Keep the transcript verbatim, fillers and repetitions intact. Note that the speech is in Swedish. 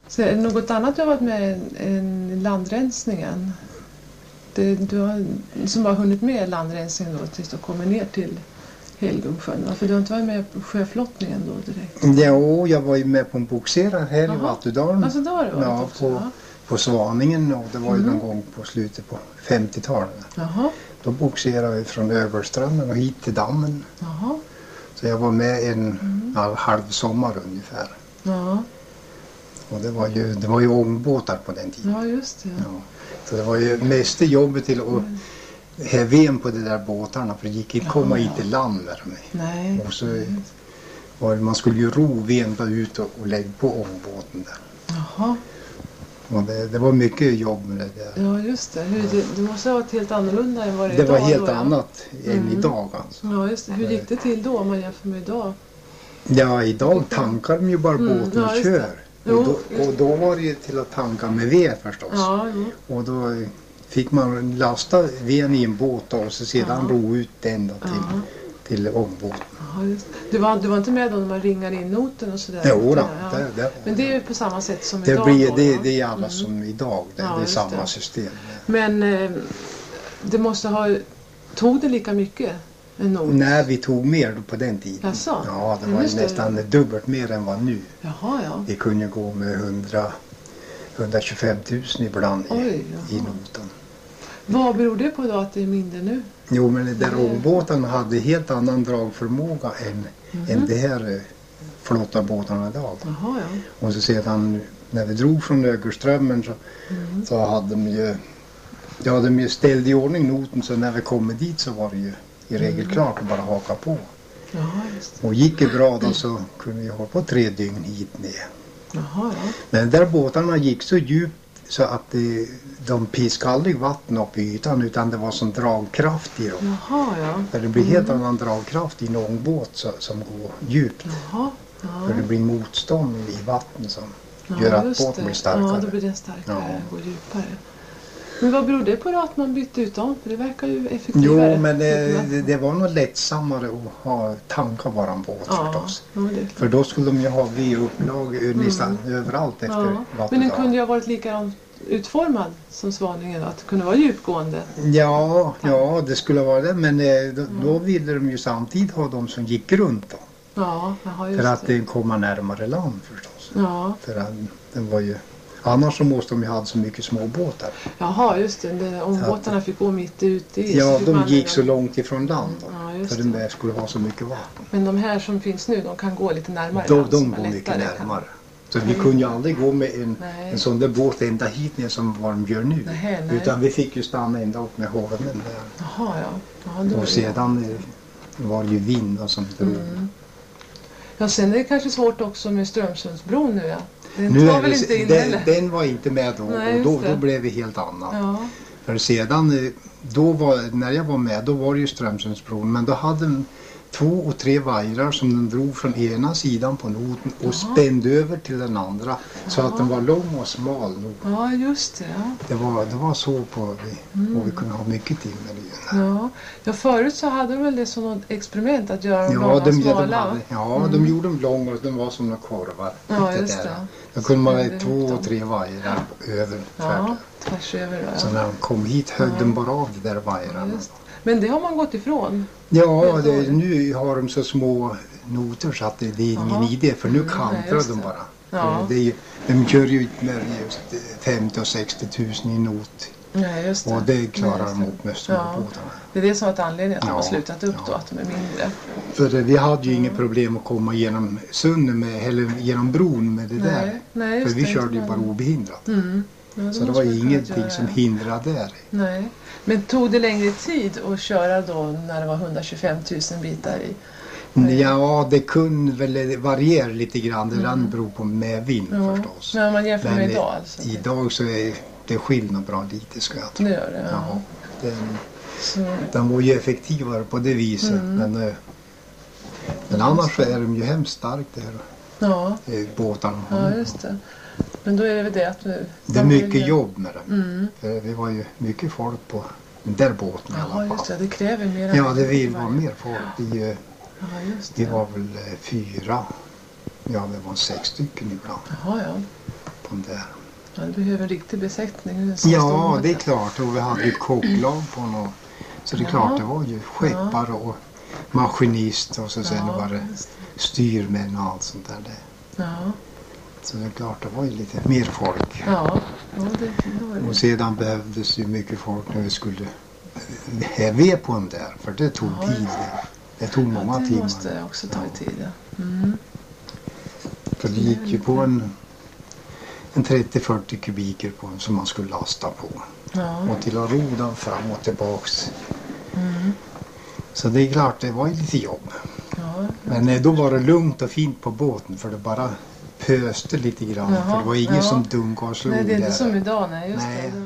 Så är det något annat du har varit med än landrensningen? Det, du har, som har hunnit med landrensningen då tills du kommer ner till Helgungsjön? För du har inte varit med på sjöflottningen då direkt? Jo, jag var ju med på en boxerare här Aha. i Vattudalen. Alltså då har det varit ja, också, på, ja. på Svaningen, och det var ju Mm. någon gång på slutet på femtiotalet. Jaha. Då boxerade vi från Överströmmen och hit till dammen. Jaha. Så jag var med en Mm. halv, halv sommar ungefär. Ja. Och det var ju, det var ju ångbåtar på den tiden. Ja, just det. Ja. Så det var ju mest jobbet till att Mm. häva in på de där båtarna, för det gick inte komma Ja, hit ja. till land med dem. Nej. Och så var det, man skulle ju ro vända ut och, och lägga på ångbåten där. Jaha. Och det, det var mycket jobb med det där. Ja, just det. Hur, det, det måste ha varit helt annorlunda än vad det är Det idag. var helt då, ja. annat än Mm. idag alltså. Ja, just det. Hur gick det till då om man jämför med idag? Ja, idag tankar de ju bara Mm, båten ja, och just kör. det. Jo, Och då, just och då var det ju till att tanka med ved förstås. Ja, jo. Och då fick man lasta veden i en båt och så sedan Ja. ro ut den då till, Ja. till ångbåten. Ja, just. Du, var, du var inte med då när man ringar in noten och sådär? Jo då, Ja. det, det, Men det är ju på samma sätt som det, idag blir, då, det, ja. det är alla Mm. som idag, det, Ja, det är just samma det. system. Men eh, det måste ha... Tog det lika mycket? En not? Nej, vi tog mer på den tiden. Jaså? Ja, det Ja, var just ju det. nästan dubbelt mer än vad nu. Jaha, ja. Vi kunde ju gå med hundra, hundratjugofem tusen ibland i, Oj, i jaha. noten. Vad beror det på då att det är mindre nu? Jo, men den där Mm. ångbåten hade helt annan dragförmåga än, Mhm. än det här eh, flottarbåtarna idag. Jaha, ja. Och så sedan när vi drog från Ögerströmmen så, Mm. så hade de ju, ja, hade de ju ställt i ordning noten, så när vi kom dit så var det ju i regel Mm. klart att bara haka på. Jaha, just det. Och gick det bra då så kunde vi ha på tre dygn hit ner. Jaha, ja. Men de där båtarna gick så djupt så att det, de piskade aldrig vatten upp i ytan, utan det var sån dragkraft i dem. Jaha, ja. För det blir helt Mm. annan dragkraft i en ångbåt så, som går djupt. Jaha, För det ja. blir motstånd i vatten som Ja, gör att just båten det. blir starkare. Ja, då blir den starkare Ja. och djupare. Men vad beror det på då att man bytte ut dem? För det verkar ju effektivare. Jo, men det, det, det var nog lättsammare att ha tanka våran båt Ja, förstås. ja, det. För då skulle de ju ha vedupplag nästan överallt efter Ja. Men den vattendrag. kunde ju ha varit likadant utformad som Svaningen, att det kunde vara djupgående. Ja, ja, det skulle vara det, men eh, då, då ville de ju samtidigt ha de som gick runt då. Ja, jaha, just För att det. det komma närmare land förstås. Ja, För att den var ju, annars så måste de ju ha så mycket små båtar. jaha, just det. det ångbåtarna fick gå mitt ute i. Ja, fick de man- gick så långt ifrån land då. Ja, just För de det. där skulle ha så mycket vatten. Men de här som finns nu, de kan gå lite närmare Då, land, de som är går mycket lättare, kan- närmare. Så vi kunde ju aldrig gå med en, Nej. en sån där båt ända hit ner som vad de gör nu. Nej, nej. Utan vi fick ju stanna ända upp med holmen där. Jaha, ja. ja då är Och det- sedan eh, var det ju vind och sånt. Mm. Ja, sen är det kanske svårt också med Strömsundsbron nu, ja. Den Nu tar är väl det, inte in den, heller? den var inte med då, Nej, och då, just det. då blev det helt annat. Ja, För sedan, eh, då var, när jag var med, då var det ju Strömsundsbron, men då hade de två och tre vajrar som de drog från ena sidan på noten och Jaha. spände över till den andra. Så att den var lång och smal. ja just det. Ja. Det var, det var så på vi, Mm. och vi kunde ha mycket till med det. Ja. ja, förut så hade de väl det som något experiment att göra dem Ja, långa de, och ja, de, smala. hade, ja Mm. de gjorde dem långa och de var som några korvar. Ja, Det just där. det. Då kunde man ha Spände två ut dem. och tre vajrar över. Ja, tvärs över då, Så ja. när de kom hit högg Ja. de bara av de där Ja, vajrarna. just. Men det har man gått ifrån. Ja, Det är det, dåligt. nu har de så små noter så att det, det är ingen Jaha. idé, för nu Mm, nej, kantrar just de det. bara. Ja. För Det är, ju- de kör ju ut med just femtio och sextio tusen i not Nej, just det. och det klarar Nej, de just upp med Ja. småbåtarna. Det är det som har varit anledningen att de Ja, har slutat upp då, ja. att de är mindre. För det, vi hade ju Mm. inget problem att komma genom sundet med, eller genom bron med det där. Nej, nej, just För vi det, körde inte ju bara man- obehindrat. Mm. Ja, Så det måste var man ju kunnat ingenting göra. som hindrade där. Nej. Men tog det längre tid att köra då när det var hundratjugofem tusen bitar i? Nej. Ja, det kunde väl variera lite grann. Det Mm. beror på medvind Ja. förstås. Men om man jämför Men med i- idag alltså? Idag så är det skillnad bra lite, ska jag tro. Det gör det, ja. Ja, den, Så, den var ju effektivare på det viset. Mm. Men, eh, men annars så är de ju hemskt starkt där, ja, eh, båtarna. ja, just det. Men då är det väl det att... Vi, Det är de vill mycket ju- jobb med dem. Mm. För vi var ju mycket folk på den där båten i Ja, alla just fall. det. Det kräver mer. Ja, det vill varje- vara mer folk. Vi, eh, Ja, just det. vi var väl eh, fyra. Ja, det var sex stycken ibland Jaha, ja. på den där. Man behöver en riktig besättning. En sån Ja, stor det är båt. klart. Och vi hade ju ett kocklag på något. Så det är Ja. klart, det var ju skeppare och maskinist och så sen Ja, var det just styrmän och allt sånt där. Det. Ja, Så det är klart, det var ju lite mer folk. ja. ja det, det var det. Och sedan behövdes ju mycket folk när vi skulle häva på den där. För det tog Ja, tid. Det tog många ja, det timmar. måste också ta tid. Ja. Mm. För det gick ju på en, en trettio till fyrtio kubiker på en som man skulle lasta på. Ja. Och till att ro den fram och tillbaks. Mm. Så det är klart, det var ju lite jobb. Ja, Men eh, då var det lugnt och fint på båten för det bara pöste lite grann. Jaha, för det var ingen ja. som dunkade och slog Nej, det är inte där. som idag. Nej, just Nej. det.